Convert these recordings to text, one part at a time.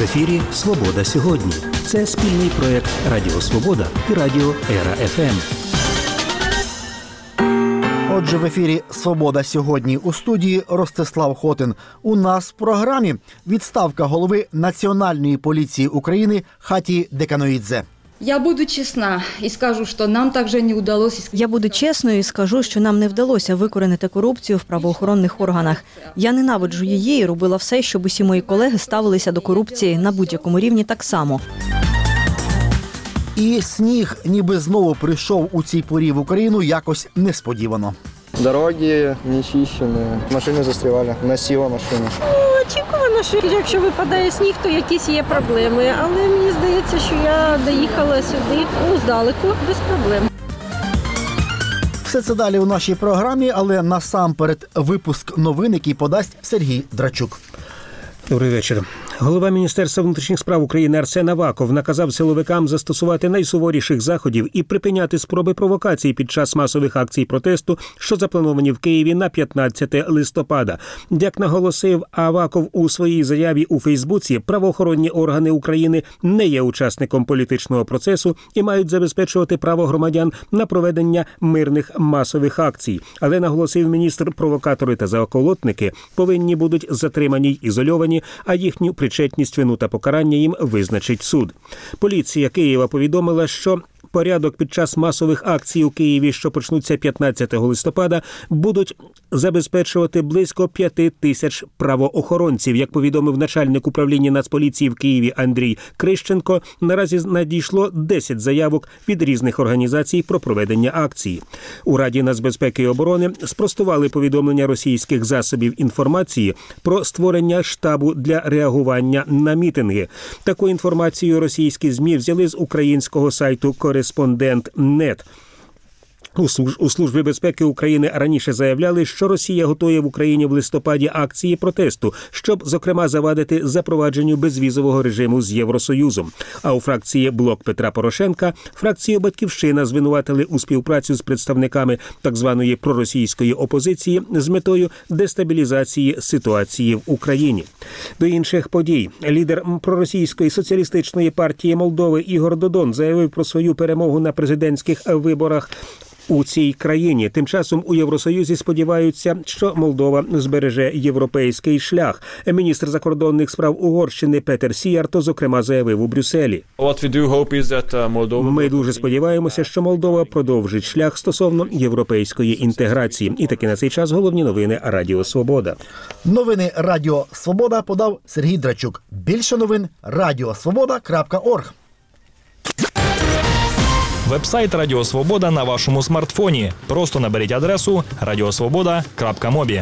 ефірі «Свобода сьогодні». Це спільний проєкт Радіо Свобода і Радіо Ера-ФМ. Отже, в ефірі «Свобода сьогодні». У студії Ростислав Хотин. У нас в програмі відставка голови Національної поліції України Хатії Деканоїдзе. Я буду чесна і скажу, що нам також не вдалося. Я буду чесною і скажу, що нам не вдалося викоренити корупцію в правоохоронних органах. Я ненавиджу її і робила все, щоб усі мої колеги ставилися до корупції на будь-якому рівні так само. І сніг ніби знову прийшов у цій порі в Україну якось несподівано. Дороги не чищені, машини застрівали, носила машину. Очікувано, що якщо випадає сніг, то якісь є проблеми. Але мені здається, що я доїхала сюди здалеку, без проблем. Все це далі у нашій програмі, але насамперед випуск новин, який подасть Сергій Драчук. Добрий вечір. Голова Міністерства внутрішніх справ України Арсен Аваков наказав силовикам застосувати найсуворіших заходів і припиняти спроби провокацій під час масових акцій протесту, що заплановані в Києві на 15 листопада. Як наголосив Аваков у своїй заяві у Фейсбуці, правоохоронні органи України не є учасником політичного процесу і мають забезпечувати право громадян на проведення мирних масових акцій. Але, наголосив міністр, провокатори та заколотники повинні будуть затримані й ізольовані, а їхню причетність, вину та покарання їм визначить суд. Поліція Києва повідомила, що порядок під час масових акцій у Києві, що почнуться 15 листопада, будуть забезпечувати близько 5 тисяч правоохоронців. Як повідомив начальник управління Нацполіції в Києві Андрій Крищенко, наразі надійшло 10 заявок від різних організацій про проведення акції. У Раді нацбезпеки і оборони спростували повідомлення російських засобів інформації про створення штабу для реагування на мітинги. Таку інформацію російські ЗМІ взяли з українського сайту «Кореспондент.нет». У Службі безпеки України раніше заявляли, що Росія готує в Україні в листопаді акції протесту, щоб, зокрема, завадити запровадженню безвізового режиму з Євросоюзом. А у фракції «Блок Петра Порошенка» фракцію «Батьківщина» звинуватили у співпрацю з представниками так званої проросійської опозиції з метою дестабілізації ситуації в Україні. До інших подій. Лідер проросійської соціалістичної партії Молдови Ігор Додон заявив про свою перемогу на президентських виборах у цій країні. Тим часом у Євросоюзі сподіваються, що Молдова збереже європейський шлях. Міністр закордонних справ Угорщини Петер Сіярто, зокрема, заявив у Брюсселі. Ми дуже сподіваємося, що Молдова продовжить шлях стосовно європейської інтеграції. І таки на цей час головні новини Радіо Свобода. Новини Радіо Свобода подав Сергій Драчук. Більше новин radiosvoboda.org. Вебсайт Радіо Свобода на вашому смартфоні. Просто наберіть адресу radiosvoboda.mobi.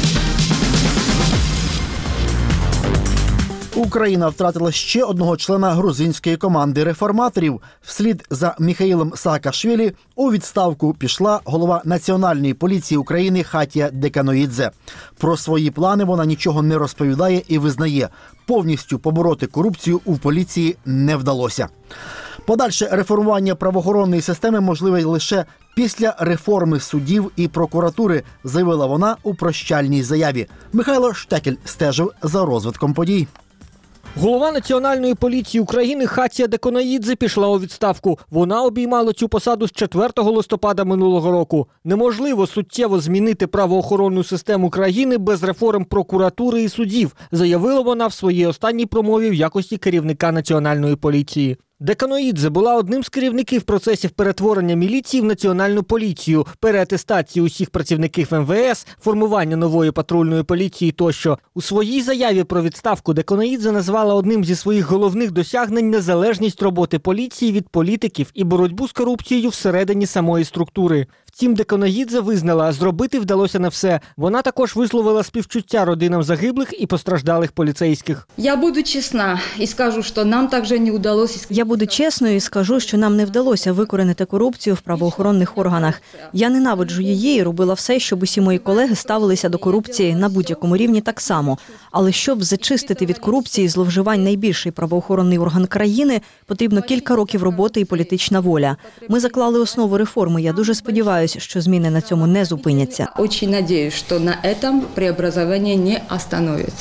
Україна втратила ще одного члена грузинської команди реформаторів. Вслід за Міхаїлом Саакашвілі у відставку пішла голова Національної поліції України Хатія Деканоїдзе. Про свої плани вона нічого не розповідає і визнає, повністю побороти корупцію у поліції не вдалося. Подальше реформування правоохоронної системи можливе лише після реформи судів і прокуратури, заявила вона у прощальній заяві. Михайло Штекель стежив за розвитком подій. Голова Національної поліції України Хатія Деканоїдзе пішла у відставку. Вона обіймала цю посаду з 4 листопада минулого року. Неможливо суттєво змінити правоохоронну систему країни без реформ прокуратури і судів, заявила вона в своїй останній промові в якості керівника Національної поліції. Деканоїдзе була одним з керівників процесів перетворення міліції в національну поліцію, переатестації усіх працівників МВС, формування нової патрульної поліції тощо. У своїй заяві про відставку Деканоїдзе назвала одним зі своїх головних досягнень незалежність роботи поліції від політиків і боротьбу з корупцією всередині самої структури. Втім, Деканоїдзе визнала, зробити вдалося не все. Вона також висловила співчуття родинам загиблих і постраждалих поліцейських. Я буду чесна і скажу, що нам також не вдалося. Я буду чесною і скажу, що нам не вдалося викоренити корупцію в правоохоронних органах. Я ненавиджу її і робила все, щоб усі мої колеги ставилися до корупції на будь-якому рівні так само. Але щоб зачистити від корупції і зловживань найбільший правоохоронний орган країни, потрібно кілька років роботи і політична воля. Ми заклали основу реформи. Я дуже сподіваюся, що зміни на цьому не зупиняться. Дуже сподіваюся, що на цьому преобразування не остановиться.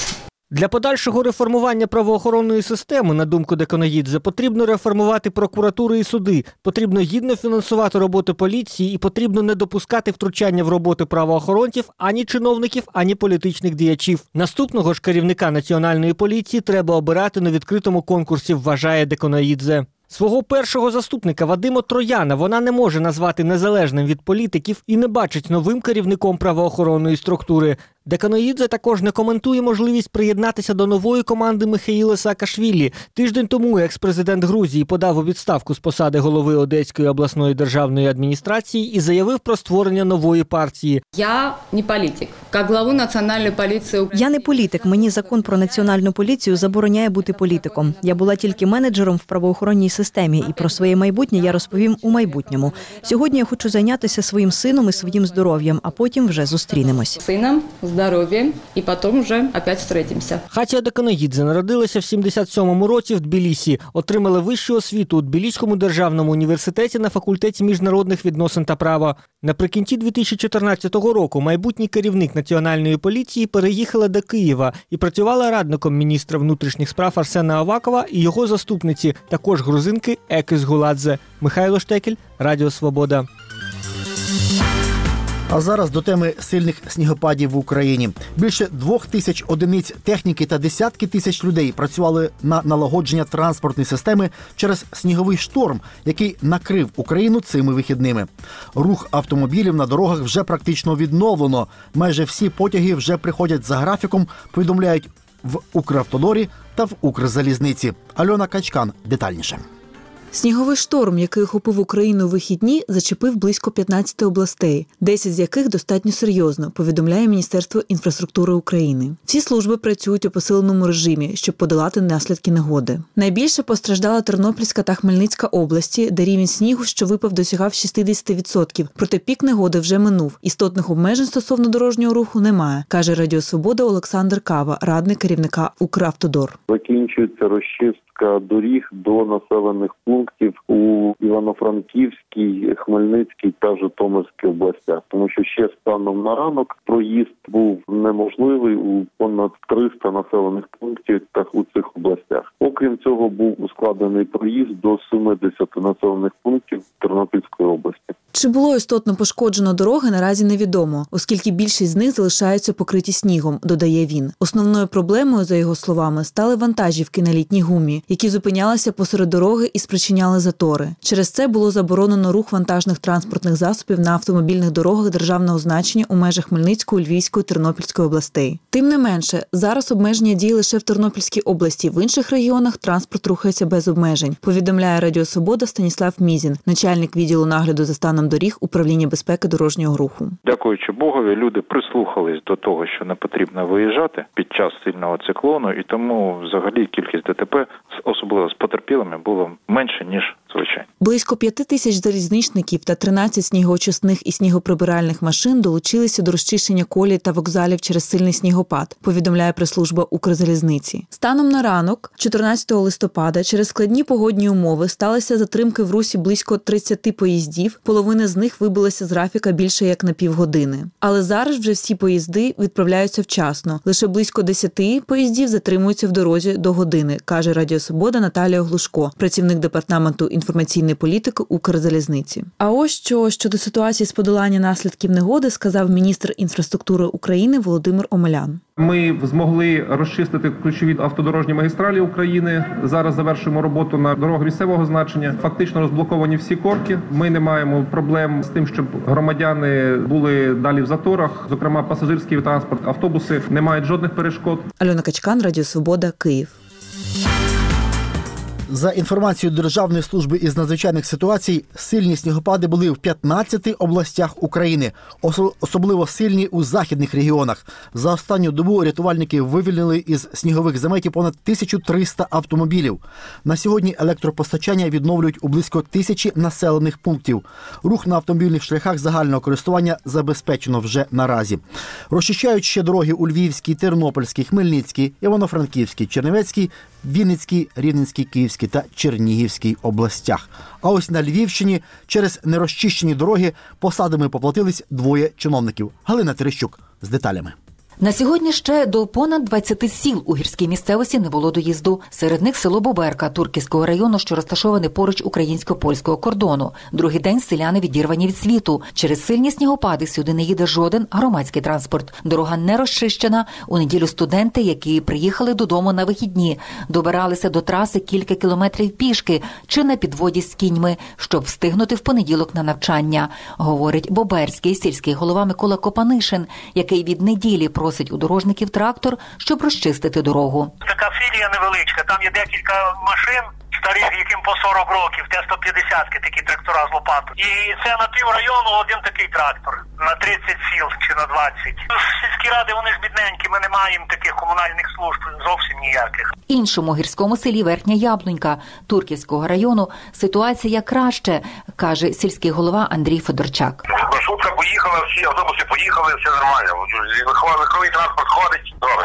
Для подальшого реформування правоохоронної системи, на думку Деканоїдзе, потрібно реформувати прокуратури і суди, потрібно гідно фінансувати роботу поліції і потрібно не допускати втручання в роботу правоохоронців ані чиновників, ані політичних діячів. Наступного ж керівника Національної поліції треба обирати на відкритому конкурсі, вважає Деканоїдзе. Свого першого заступника Вадима Трояна вона не може назвати незалежним від політиків і не бачить новим керівником правоохоронної структури. Деканоїдзе також не коментує можливість приєднатися до нової команди Міхеїла Саакашвілі. Тиждень тому екс-президент Грузії подав у відставку з посади голови Одеської обласної державної адміністрації і заявив про створення нової партії. Я не політик. Як главу Національної поліції Я не політик, мені закон про національну поліцію забороняє бути політиком. Я була тільки менеджером в правоохоронній системі, і про своє майбутнє я розповім у майбутньому. Сьогодні я хочу зайнятися своїм сином і своїм здоров'ям, а потім вже зустрінемось. сином, здоров'ям, і потім вже опять встретимся. Хатія Деканоїдзе народилася в 77-му році в Тбілісі, отримала вищу освіту у Тбіліському державному університеті на факультеті міжнародних відносин та права. Наприкінці 2014 року майбутній керівник Національної поліції переїхала до Києва і працювала радником міністра внутрішніх справ Арсена Авакова і його заступниці, також грузинки Екис Гуладзе. Михайло Штекель, Радіо Свобода. А зараз до теми сильних снігопадів в Україні. Більше 2000 одиниць техніки та десятки тисяч людей працювали на налагодження транспортної системи через сніговий шторм, який накрив Україну цими вихідними. Рух автомобілів на дорогах вже практично відновлено. Майже всі потяги вже приходять за графіком, повідомляють в Укравтодорі та в Укрзалізниці. Альона Качкан детальніше. Сніговий шторм, який охопив Україну у вихідні, зачепив близько 15 областей, 10 з яких достатньо серйозно, повідомляє Міністерство інфраструктури України. Всі служби працюють у посиленому режимі, щоб подолати наслідки негоди. Найбільше постраждала Тернопільська та Хмельницька області, де рівень снігу, що випав, досягав 60%. Проте пік негоди вже минув. Істотних обмежень стосовно дорожнього руху немає, каже Радіо Свобода Олександр Кава, радник керівника Укравтодор. Закінчується розчистка доріг до населених пунктів у Івано-Франківській, Хмельницькій та Житомирській областях. Тому що ще станом на ранок проїзд був неможливий у понад 300 населених пунктів у цих областях. Окрім цього, був ускладнений проїзд до 70 населених пунктів Тернопільської області. Чи було істотно пошкоджено дороги, наразі невідомо, оскільки більшість з них залишаються покриті снігом, додає він. Основною проблемою, за його словами, стали вантажівки на літній гумі, які зупинялися посеред дороги і спричиняли затори. Через це було заборонено рух вантажних транспортних засобів на автомобільних дорогах державного значення у межах Хмельницької, Львівської, Тернопільської областей. Тим не менше, зараз обмеження діє лише в Тернопільській області, в інших регіонах транспорт рухається без обмежень, повідомляє Радіо Свобода Станіслав Мізін, начальник відділу нагляду за станом доріг Управління безпеки дорожнього руху. Дякуючи Богові, люди прислухались до того, що не потрібно виїжджати під час сильного циклону, і тому взагалі кількість ДТП, особливо з потерпілими, було менше, ніж звичайно. Близько 5000 залізничників та 13 снігоочисних і снігоприбиральних машин долучилися до розчищення колій та вокзалів через сильний снігопад, повідомляє прес-служба Укрзалізниці. Станом на ранок, 14 листопада, через складні погодні умови сталися затримки в русі близько 30 поїздів, половина з них вибилася з графіка більше як на півгодини. Але зараз вже всі поїзди відправляються вчасно. Лише близько 10 поїздів затримуються в дорозі до години, каже Радіо Свобода Наталія Глушко, працівник департаменту інформаційної політики Укрзалізниці. А ось що щодо ситуації з подолання наслідків негоди сказав міністр інфраструктури України Володимир Омелян. Ми змогли розчистити ключові автодорожні магістралі України. Зараз завершуємо роботу на дорогах місцевого значення. Фактично розблоковані всі корки. Ми не маємо проблем з тим, щоб громадяни були далі в заторах. Зокрема, пасажирський транспорт, автобуси не мають жодних перешкод. Альона Качкан, Радіо Свобода, Київ. За інформацією Державної служби із надзвичайних ситуацій, сильні снігопади були в 15 областях України, особливо сильні у західних регіонах. За останню добу рятувальники вивільнили із снігових заметів понад 1300 автомобілів. На сьогодні електропостачання відновлюють у близько 1000 населених пунктів. Рух на автомобільних шляхах загального користування забезпечено вже наразі. Розчищають ще дороги у Львівській, Тернопільській, Хмельницькій, Івано-Франківській, Чернівецькій, Вінницькій, Рівненській, Київській та Чернігівській областях. А ось на Львівщині через нерозчищені дороги посадами поплатились 2 чиновників. Галина Терещук з деталями. На сьогодні ще до понад 20 сіл у гірській місцевості не було доїзду. Серед них село Боберка Турківського району, що розташоване поруч українсько-польського кордону. Другий день селяни відірвані від світу. Через сильні снігопади сюди не їде жоден громадський транспорт. Дорога не розчищена. У неділю студенти, які приїхали додому на вихідні, добиралися до траси кілька кілометрів пішки чи на підводі з кіньми, щоб встигнути в понеділок на навчання, говорить боберський сільський голова Микола Копанишин, який від неділі просить у дорожників трактор, щоб розчистити дорогу. Така філія невеличка, там є декілька машин старих, яким по 40 років, Т-150-ки, такі трактора з лопатою. І це на піврайону один такий трактор, на 30 сіл чи на 20. Сільські ради, вони ж бідненькі, ми не маємо таких комунальних служб зовсім ніяких. Іншому гірському селі Верхня Яблунька Турківського району ситуація краще, каже сільський голова Андрій Федорчак. Маршрутка поїхала, всі автобуси поїхали, все нормально. Легковий транспорт ходить, добре.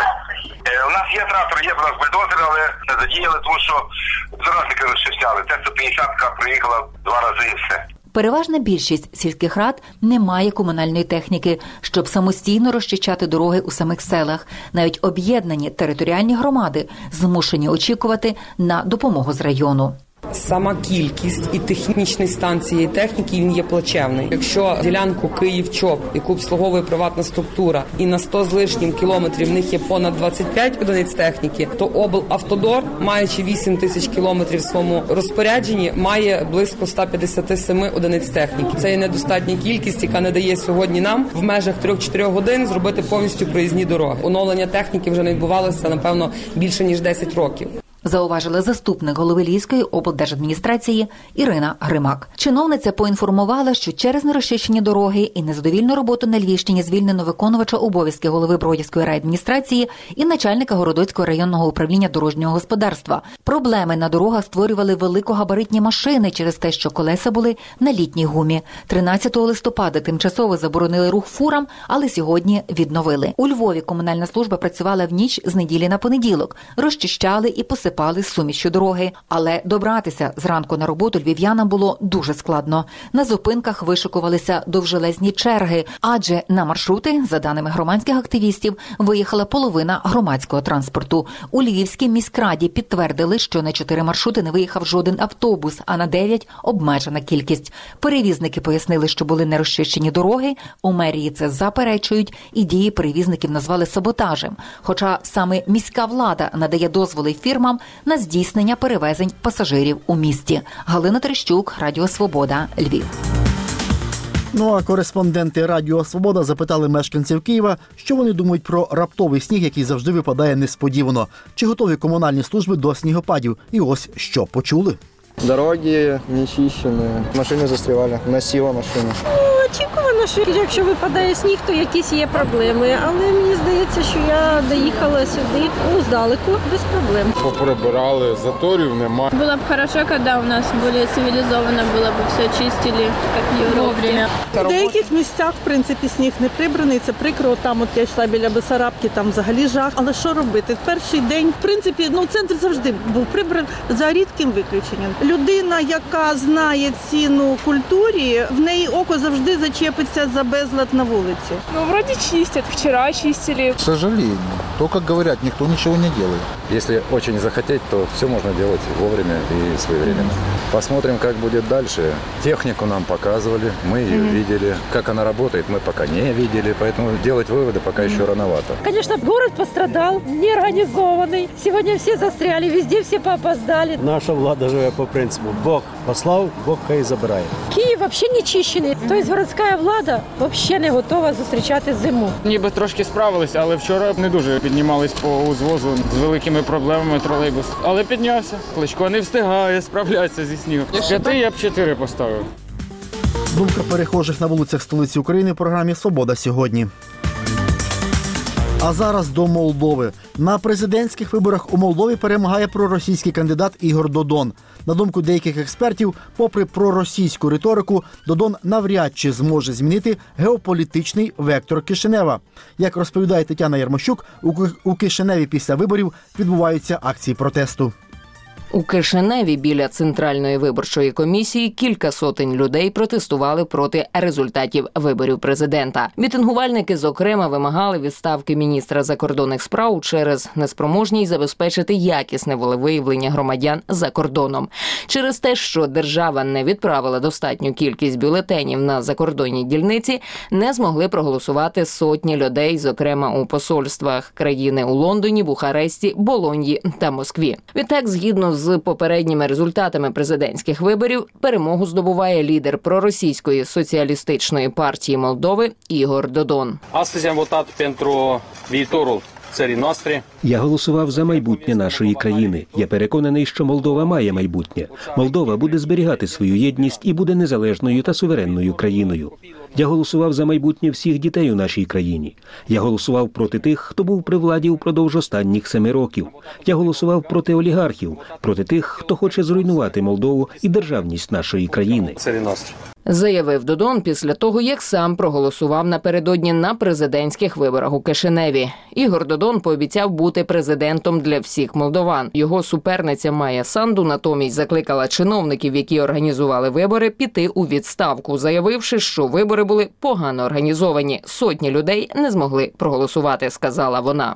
У нас є трактор, є у нас бульдозер, але не задіяли, тому що заразники розчищали. Т-150-ка приїхала 2 рази і все. Переважна більшість сільських рад не має комунальної техніки, щоб самостійно розчищати дороги у самих селах. Навіть об'єднані територіальні громади змушені очікувати на допомогу з району. Сама кількість і технічний стан цієї техніки, він є плачевний. Якщо ділянку Київ-Чоп, яку обслуговує приватна структура, і на 100 з лишнім кілометрів в них є понад 25 одиниць техніки, то облавтодор, маючи 8 тисяч кілометрів в своєму розпорядженні, має близько 157 одиниць техніки. Це є недостатня кількість, яка не дає сьогодні нам в межах 3-4 годин зробити повністю проїзні дороги. Оновлення техніки вже не відбувалося, напевно, більше ніж 10 років. Зауважила заступник голови Львівської облдержадміністрації Ірина Гримак. Чиновниця поінформувала, що через нерозчищені дороги і незадовільну роботу на Львівщині звільнено виконувача обов'язки голови Бродівської райадміністрації і начальника Городоцького районного управління дорожнього господарства. Проблеми на дорогах створювали великогабаритні машини через те, що колеса були на літній гумі. 13 листопада тимчасово заборонили рух фурам, але сьогодні відновили. У Львові комунальна служба працювала в ніч з неділі на понеділок. Розчищали і посипали сумішю дороги. Але добратися зранку на роботу львів'янам було дуже складно. На зупинках вишикувалися довжелезні черги, адже на маршрути, за даними громадських активістів, виїхала половина громадського транспорту. У Львівській міськраді підтвердили, що на 4 маршрути не виїхав жоден автобус, а на 9 – обмежена кількість. Перевізники пояснили, що були нерозчищені дороги, у мерії це заперечують і дії перевізників назвали саботажем. Хоча саме міська влада надає дозволи фірмам на здійснення перевезень пасажирів у місті. Галина Терещук, Радіо Свобода, Львів. Ну а кореспонденти Радіо Свобода запитали мешканців Києва, що вони думають про раптовий сніг, який завжди випадає несподівано. Чи готові комунальні служби до снігопадів? І ось що почули. Дороги не чищені, машини застрівали, носила машину. Очікувано, що якщо випадає сніг, то якісь є проблеми. Але мені здається, що я доїхала сюди здалеку без проблем. Поприбирали, заторів немає. Було б хорошо, коли у нас більш цивілізовано було б все чистили, як в Європі. В деяких місцях, в принципі, сніг не прибраний, це прикро. Там от я йшла біля Бесарабки, там взагалі жах. Але що робити? В перший день, в принципі, центр завжди був прибраний, за рідким виключенням. Людина, яка знає ціну культурі, в неї око завжди зачепиться за безлад на вулиці. Вроде чистят, вчера чистили. К сожалению, то, как говорят, никто ничего не делает. Если очень захотеть, то все можно делать вовремя и своевременно. Посмотрим, как будет дальше. Технику нам показывали, мы ее видели. Как она работает, мы пока не видели, поэтому делать выводы пока еще рановато. Конечно, город пострадал, неорганизованный. Сегодня все застряли, везде все поопоздали. Наша влада живе по принципу «Бог послав, Бог хай забирає». Київ взагалі не чищений. Тобто городська влада взагалі не готова зустрічати зиму. Ніби трошки справилися, але вчора не дуже піднімались по узвозу з великими проблемами тролейбус. Але піднявся. Кличко не встигає справлятися зі снігом. З 5 я б 4 поставив. Думка перехожих на вулицях столиці України в програмі «Свобода сьогодні». А зараз до Молдови. На президентських виборах у Молдові перемагає проросійський кандидат Ігор Додон. На думку деяких експертів, попри проросійську риторику, Додон навряд чи зможе змінити геополітичний вектор Кишинева. Як розповідає Тетяна Ярмощук, у Кишиневі після виборів відбуваються акції протесту. У Кишиневі біля Центральної виборчої комісії кілька сотень людей протестували проти результатів виборів президента. Мітингувальники, зокрема, вимагали відставки міністра закордонних справ через неспроможність забезпечити якісне волевиявлення громадян за кордоном. Через те, що держава не відправила достатню кількість бюлетенів на закордонні дільниці, не змогли проголосувати сотні людей, зокрема у посольствах країни у Лондоні, Бухаресті, Болоньї та Москві. Відтак, згідно з попередніми результатами президентських виборів, перемогу здобуває лідер проросійської соціалістичної партії Молдови Ігор Додон. Я голосував за майбутнє нашої країни. Я переконаний, що Молдова має майбутнє. Молдова буде зберігати свою єдність і буде незалежною та суверенною країною. Я голосував за майбутнє всіх дітей у нашій країні. Я голосував проти тих, хто був при владі упродовж останніх 7 років. Я голосував проти олігархів, проти тих, хто хоче зруйнувати Молдову і державність нашої країни. Заявив Додон після того, як сам проголосував напередодні на президентських виборах у Кишиневі. Ігор Додон пообіцяв бути президентом для всіх молдован. Його суперниця Майя Санду натомість закликала чиновників, які організували вибори, піти у відставку, заявивши, що вибори були погано організовані. Сотні людей не змогли проголосувати, сказала вона.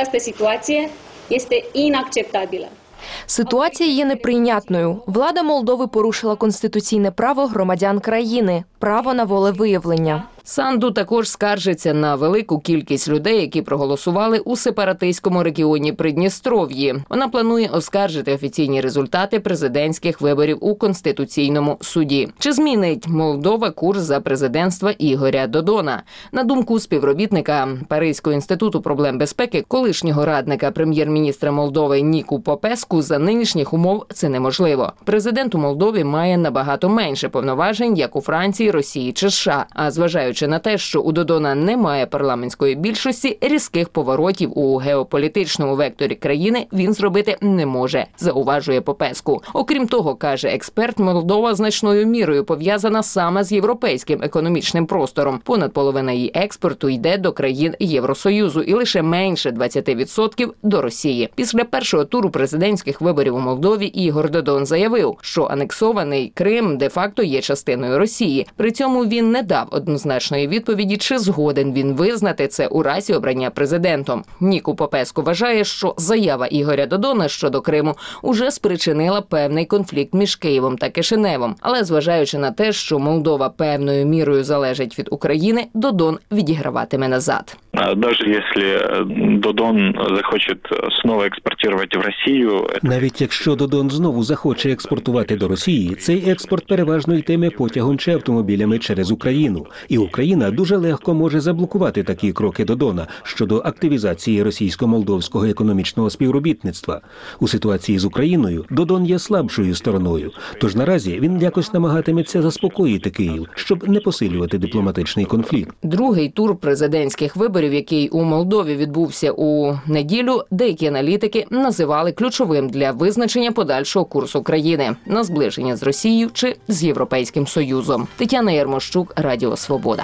Ситуація є неприйнятною. Влада Молдови порушила конституційне право громадян країни – право на волевиявлення. Санду також скаржиться на велику кількість людей, які проголосували у сепаратистському регіоні Придністров'ї. Вона планує оскаржити офіційні результати президентських виборів у Конституційному суді. Чи змінить Молдова курс за президентства Ігоря Додона? На думку співробітника Паризького інституту проблем безпеки, колишнього радника прем'єр-міністра Молдови Ніку Попеску, за нинішніх умов це неможливо. Президент у Молдові має набагато менше повноважень, як у Франції, Росії чи США. А зважаючи на те, що у Додона немає парламентської більшості, різких поворотів у геополітичному векторі країни він зробити не може, зауважує Попеску. Окрім того, каже експерт, Молдова значною мірою пов'язана саме з європейським економічним простором. Понад половина її експорту йде до країн Євросоюзу і лише менше 20% до Росії. Після першого туру президентських виборів у Молдові Ігор Додон заявив, що анексований Крим де-факто є частиною Росії. При цьому він не дав однозначної відповіді, чи згоден він визнати це у разі обрання президентом. Ніку Попеску вважає, що заява Ігоря Додона щодо Криму уже спричинила певний конфлікт між Києвом та Кишиневом. Але зважаючи на те, що Молдова певною мірою залежить від України, Додон відіграватиме назад. Даже если Додон захоче снова експортувати в Росію... Навіть якщо Додон знову захоче експортувати до Росії, цей експорт переважно йтиме потягом чи автомобілями через Україну. І Україна дуже легко може заблокувати такі кроки Додона щодо активізації російсько-молдовського економічного співробітництва. У ситуації з Україною Додон є слабшою стороною. Тож наразі він якось намагатиметься заспокоїти Київ, щоб не посилювати дипломатичний конфлікт. Другий тур президентських виборів, який у Молдові відбувся у неділю, деякі аналітики називали ключовим для визначення подальшого курсу країни на зближення з Росією чи з Європейським Союзом. Тетяна Ярмощук, Радіо Свобода.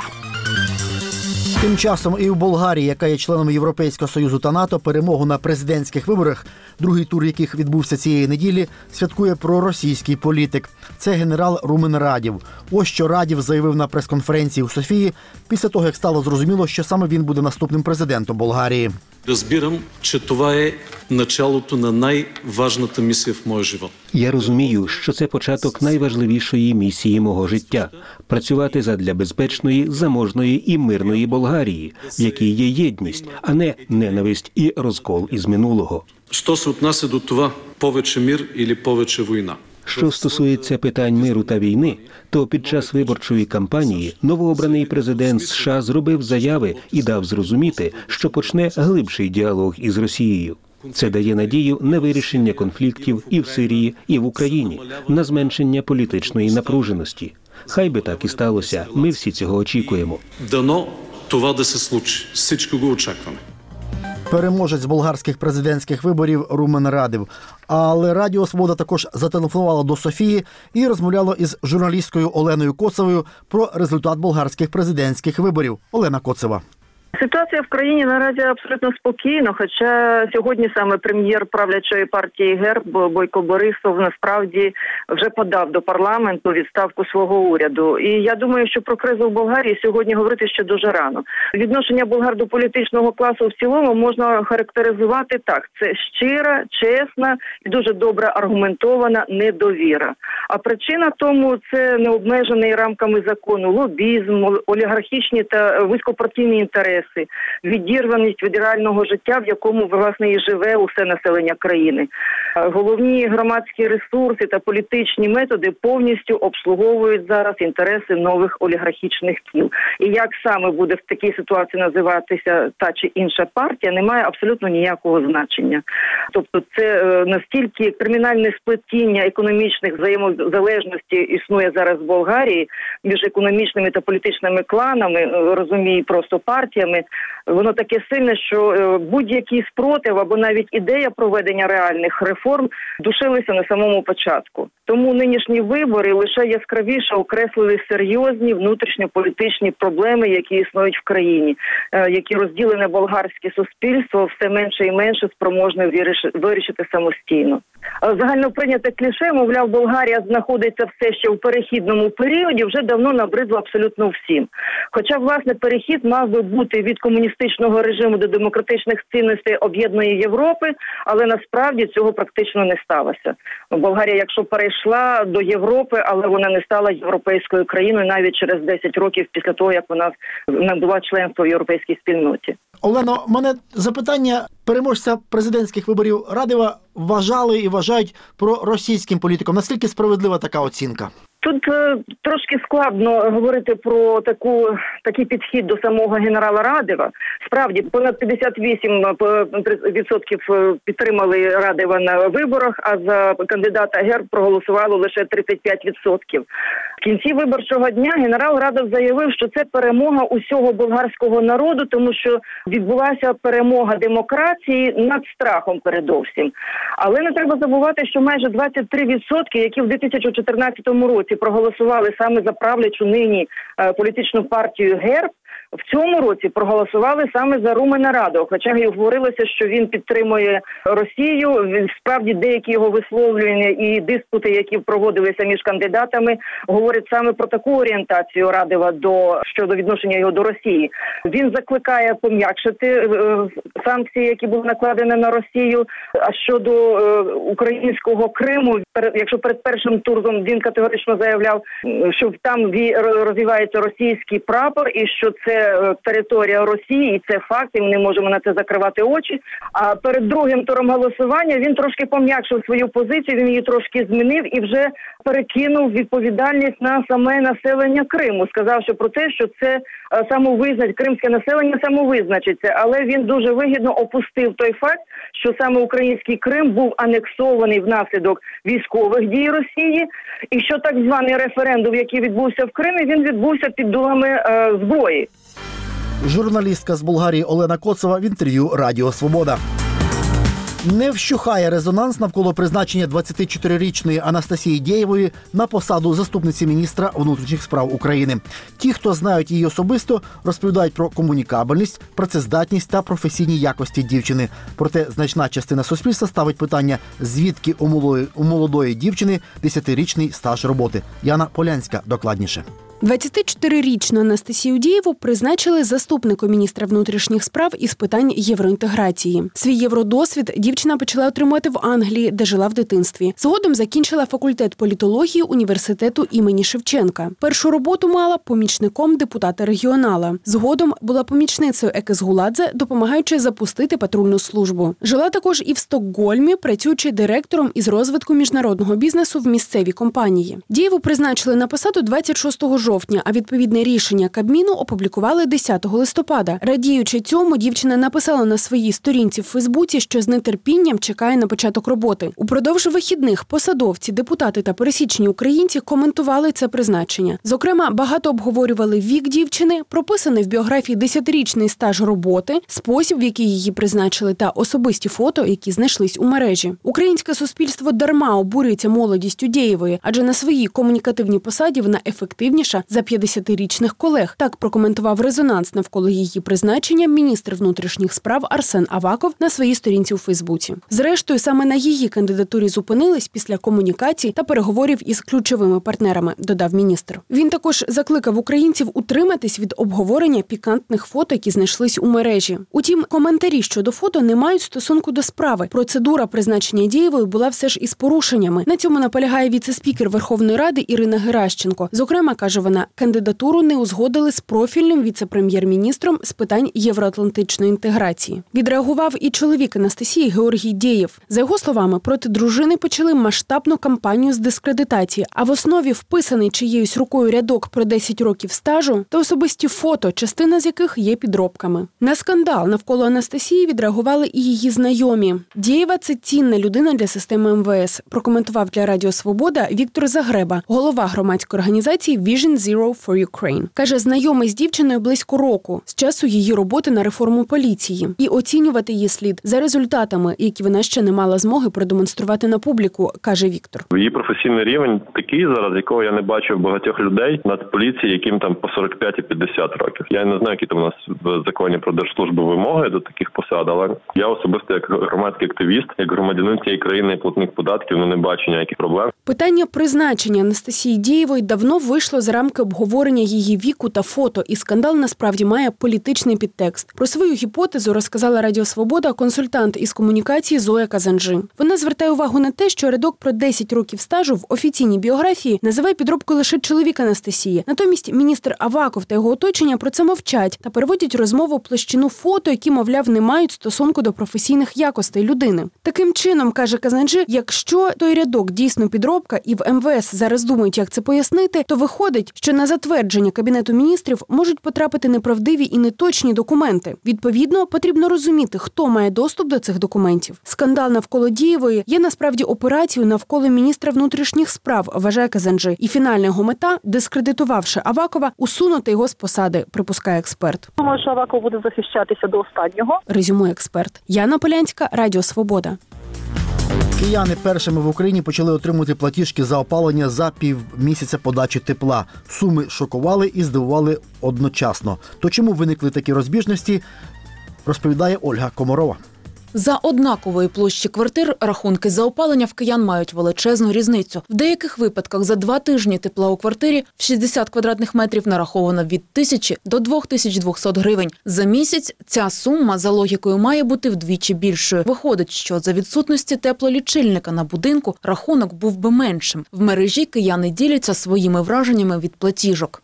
Тим часом і в Болгарії, яка є членом Європейського Союзу та НАТО, перемогу на президентських виборах, другий тур яких відбувся цієї неділі, святкує проросійський політик. Це генерал Румен Радєв. Ось що Радєв заявив на прес-конференції у Софії після того, як стало зрозуміло, що саме він буде наступним президентом Болгарії. Розбирам, що це є началото на найважната місія в моєму житті. Я розумію, що це початок найважливішої місії мого життя – працювати задля безпечної, заможної і мирної Болгарії, в якій є єдність, а не ненависть і розкол із минулого. Що се відносить до того, повече мир або повече війна? Що стосується питань миру та війни, то під час виборчої кампанії новообраний президент США зробив заяви і дав зрозуміти, що почне глибший діалог із Росією. Це дає надію на вирішення конфліктів і в Сирії, і в Україні, на зменшення політичної напруженості. Хай би так і сталося, ми всі цього очікуємо. Дано това да се случи. Всички го очакваме. Переможець болгарських президентських виборів Румен Радєв. Але Радіо Свобода також зателефонувала до Софії і розмовляла із журналісткою Оленою Коцевою про результат болгарських президентських виборів. Олена Коцева. Ситуація в країні наразі абсолютно спокійна, хоча сьогодні саме прем'єр правлячої партії ГЕРБ Бойко Борисов насправді вже подав до парламенту відставку свого уряду. І я думаю, що про кризу в Болгарії сьогодні говорити ще дуже рано. Відношення болгар до політичного класу в цілому можна характеризувати так. Це щира, чесна і дуже добре аргументована недовіра. А причина тому – це необмежений рамками закону лобізм, олігархічні та вузькопартійні інтереси, відірваність від реального життя, в якому, власне, і живе усе населення країни. Головні громадські ресурси та політичні методи повністю обслуговують зараз інтереси нових олігархічних кіл. І як саме буде в такій ситуації називатися та чи інша партія, не має абсолютно ніякого значення. Тобто це настільки кримінальне сплетіння економічних взаємозалежностей існує зараз в Болгарії між економічними та політичними кланами, розумію, просто партіями, воно таке сильне, що будь-який спротив або навіть ідея проведення реальних реформ душилися на самому початку. Тому нинішні вибори лише яскравіше окреслили серйозні внутрішньополітичні проблеми, які існують в країні, які розділене болгарське суспільство все менше і менше спроможне вирішити самостійно. Загально прийняте кліше, мовляв, Болгарія знаходиться все ще в перехідному періоді, вже давно набридло абсолютно всім. Хоча, власне, перехід мав би бути від комуністичного режиму до демократичних цінностей об'єднаної Європи, але насправді цього практично не сталося. Болгарія, якщо перейшла до Європи, але вона не стала європейською країною навіть через 10 років після того, як вона набула членство в європейській спільноті. Олено, мене запитання: переможця президентських виборів Радева вважали і вважають проросійським політиком. Наскільки справедлива така оцінка? Тут трошки складно говорити про такий підхід до самого генерала Радева. Справді, понад 58% підтримали Радева на виборах, а за кандидата ГЕРБ проголосувало лише 35%. В кінці виборчого дня генерал Радев заявив, що це перемога усього болгарського народу, тому що відбулася перемога демократії над страхом передовсім. Але не треба забувати, що майже 23%, які в 2014 році проголосували саме за правлячу нині політичну партію ГЕРБ, в цьому році проголосували саме за Румена Радева, хоча й говорилося, що він підтримує Росію. Справді деякі його висловлювання і диспути, які проводилися між кандидатами, говорять саме про таку орієнтацію Радева щодо відношення його до Росії. Він закликає пом'якшити санкції, які були накладені на Росію. А щодо українського Криму, якщо перед першим туром він категорично заявляв, що там розвивається російський прапор і що це територія Росії, і це факт, і ми не можемо на це закривати очі. А перед другим туром голосування він трошки пом'якшив свою позицію, він її трошки змінив і вже перекинув відповідальність на саме населення Криму, сказавши про те, що це кримське населення самовизначиться. Але він дуже вигідно опустив той факт, що саме український Крим був анексований внаслідок військових дій Росії, і що так званий референдум, який відбувся в Кримі, він відбувся під дулами зброї. Журналістка з Болгарії Олена Коцева в інтерв'ю Радіо Свобода. Не вщухає резонанс навколо призначення 24-річної Анастасії Дєєвої на посаду заступниці міністра внутрішніх справ України. Ті, хто знають її особисто, розповідають про комунікабельність, працездатність та професійні якості дівчини. Проте значна частина суспільства ставить питання, звідки у молодої дівчини 10-річний стаж роботи. Яна Полянська докладніше. 24-річну Анастасію Дєєву призначили заступником міністра внутрішніх справ із питань євроінтеграції. Свій євродосвід дівчина почала отримувати в Англії, де жила в дитинстві. Згодом закінчила факультет політології університету імені Шевченка. Першу роботу мала помічником депутата-регіонала. Згодом була помічницею Екес Гуладзе, допомагаючи запустити патрульну службу. Жила також і в Стокгольмі, працюючи директором із розвитку міжнародного бізнесу в місцевій компанії. Дєєву призначили на посаду 26 жовтня, а відповідне рішення Кабміну опублікували 10 листопада. Радіючи цьому, дівчина написала на своїй сторінці в Фейсбуці, що з нетерпінням чекає на початок роботи. Упродовж вихідних посадовці, депутати та пересічні українці коментували це призначення. Зокрема, багато обговорювали вік дівчини, прописаний в біографії 10-річний стаж роботи, спосіб, в який її призначили, та особисті фото, які знайшлись у мережі. Українське суспільство дарма обурюється молодістю Дєєвої, адже на своїй комунікативній посаді вона ефективніша перша за 50-річних колег. Так прокоментував резонанс навколо її призначення міністр внутрішніх справ Арсен Аваков на своїй сторінці у Фейсбуці. Зрештою, саме на її кандидатурі зупинились після комунікацій та переговорів із ключовими партнерами, додав міністр. Він також закликав українців утриматись від обговорення пікантних фото, які знайшлись у мережі. Утім, коментарі щодо фото не мають стосунку до справи. Процедура призначення Дєєвої була все ж із порушеннями. На цьому наполягає віце-спікер Верховної Ради Ірина Геращенко. Зокрема, каже вона, кандидатуру не узгодили з профільним віце-прем'єр-міністром з питань євроатлантичної інтеграції. Відреагував і чоловік Анастасії Георгій Дєєв. За його словами, проти дружини почали масштабну кампанію з дискредитації, а в основі вписаний чиєюсь рукою рядок про 10 років стажу та особисті фото, частина з яких є підробками. На скандал навколо Анастасії відреагували і її знайомі. Дєєва – це цінна людина для системи МВС, прокоментував для Радіо Свобода Віктор Загреба, голова громадської організації Vision Zero for Ukraine. Каже, знайомий з дівчиною близько року, з часу її роботи на реформу поліції. І оцінювати її слід за результатами, які вона ще не мала змоги продемонструвати на публіку, каже Віктор. Її професійний рівень такий зараз, якого я не бачив багатьох людей над поліції, яким там по 45 і 50 років. Я не знаю, які там у нас в законі про держслужбу вимоги до таких посад, але я особисто як громадський активіст, як громадянин цієї країни і платник податків, не бачу ніяких проблем. Питання призначення Анастасії Дєєвої давно вийшло з рамки обговорення її віку та фото, і скандал насправді має політичний підтекст. Про свою гіпотезу розказала Радіо Свобода консультант із комунікації Зоя Казанжи. Вона звертає увагу на те, що рядок про 10 років стажу в офіційній біографії називає підробкою лише чоловік Анастасії. Натомість міністр Аваков та його оточення про це мовчать та переводять розмову в площину фото, які, мовляв, не мають стосунку до професійних якостей людини. Таким чином, каже Казанжи, якщо той рядок дійсно підробка і в МВС зараз думають, як це пояснити, то виходить, що на затвердження Кабінету міністрів можуть потрапити неправдиві і неточні документи. Відповідно, потрібно розуміти, хто має доступ до цих документів. Скандал навколо Дєєвої є насправді операцією навколо міністра внутрішніх справ, вважає Казанжи. І фінальна його мета, дискредитувавши Авакова, усунути його з посади, припускає експерт. Думаю, що Аваков буде захищатися до останнього. Резюмує експерт. Яна Полянська, Радіо Свобода. Кияни першими в Україні почали отримувати платіжки за опалення за півмісяця подачі тепла. Суми шокували і здивували одночасно. То чому виникли такі розбіжності, розповідає Ольга Комарова. За однакової площі квартир рахунки за опалення в киян мають величезну різницю. В деяких випадках за 2 тижні тепла у квартирі в 60 квадратних метрів нараховано від 1000 до 2200 гривень. За місяць ця сума за логікою має бути вдвічі більшою. Виходить, що за відсутності теплолічильника на будинку рахунок був би меншим. В мережі кияни діляться своїми враженнями від платіжок.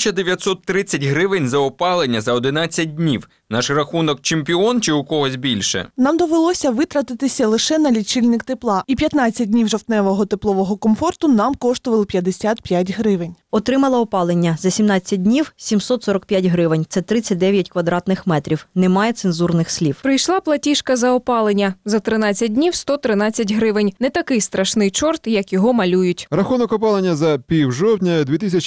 1930 гривень за опалення за 11 днів. Наш рахунок чемпіон чи у когось більше? Нам довелося витратитися лише на лічильник тепла. І 15 днів жовтневого теплового комфорту нам коштували 55 гривень. Отримала опалення за 17 днів 745 гривень. Це 39 квадратних метрів. Немає цензурних слів. Прийшла платіжка за опалення. За 13 днів 113 гривень. Не такий страшний чорт, як його малюють. Рахунок опалення за півжовтня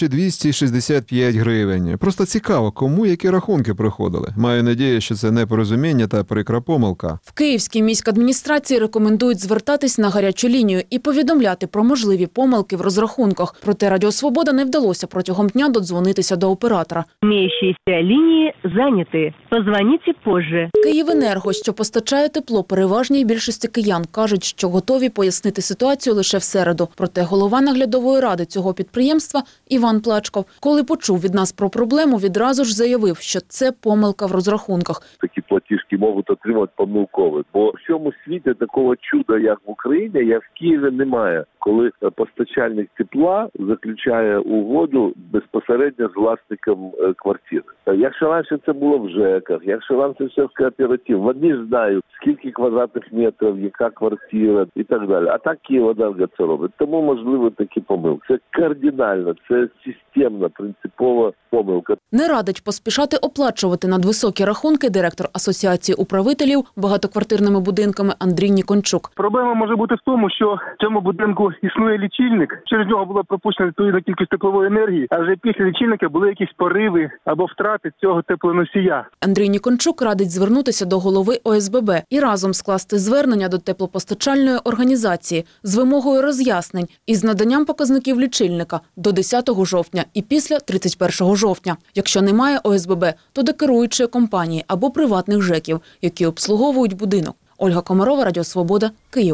2265 гривень. Просто цікаво, кому які рахунки приходили. Маю надію, що це непорозуміння та прикра помилка. В Київській міськадміністрації рекомендують звертатись на гарячу лінію і повідомляти про можливі помилки в розрахунках. Проте Радіо Свобода не вдалося протягом дня додзвонитися до оператора. Имеющиеся лінії зайняті. Позвоните позже. Київенерго, що постачає тепло переважній більшості киян, кажуть, що готові пояснити ситуацію лише в середу. Проте голова наглядової ради цього підприємства Іван Плачков, коли почув від нас про проблему, відразу ж заявив, що це помилка в розрахунках. Такі платіжки можуть отримати помилково, бо в всьому світі такого чуда, як в Україні, як в Києві, немає. Коли постачальник тепла заключає угоду безпосередньо з власником квартири. Якщо раніше це було в ЖЕКах, якщо раніше це в кооперативі, вони ж знають, скільки квадратних метрів, яка квартира і так далі. А так Київенерго це робить. Тому, можливо, такі помилки. Це кардинально, це системна, принципова помилка. Не радить поспішати оплачувати надвисокі рахунки директор Асоціації управителів багатоквартирними будинками Андрій Нікончук. Проблема може бути в тому, що в цьому будинку існує лічильник. Через нього була пропущена відповідна кількість теплової енергії, а вже після лічильника були якісь пориви або втрати цього теплоносія. Андрій Нікончук радить звернутися до голови ОСББ і разом скласти звернення до теплопостачальної організації з вимогою роз'яснень із наданням показників лічильника до 10 жовтня і після 31 жовтня. Якщо немає ОСББ, то до керуючої компанії або приватних ЖЕКів, які обслуговують будинок. Ольга Комарова, Радіо Свобода, Київ.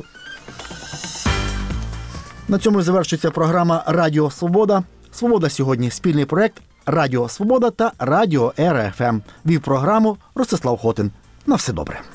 На цьому завершується програма «Радіо Свобода». «Свобода сьогодні» – спільний проект «Радіо Свобода» та «Радіо РФМ». Вів програму Ростислав Хотин. На все добре.